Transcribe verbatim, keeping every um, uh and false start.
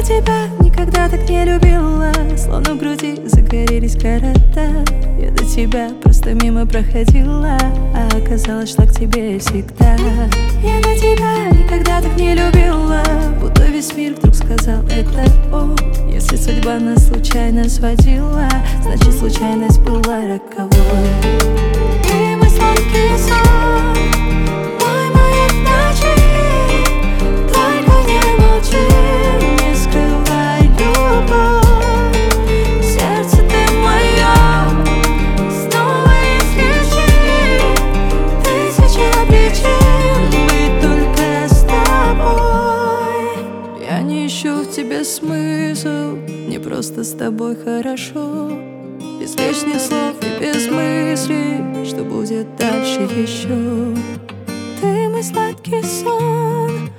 тебя никогда так не любила, словно в груди загорелись города. Я до тебя просто мимо проходила, а оказалось, шла к тебе всегда. Я на тебя никогда так не любила, будто весь мир вдруг сказал это о. Если судьба нас случайно сводила, значит случайность была роковой. Ты мой сладкий сон, мой маяк в ночи. Только не молчи, не скрывай любовь. Сердце ты мое, снова излечи. Тысяча причин быть только с тобой. Я не ищу в тебе смысл, мне просто с тобой хорошо. Без лишних слов и без мыслей, что будет дальше еще. Ты мой сладкий сон,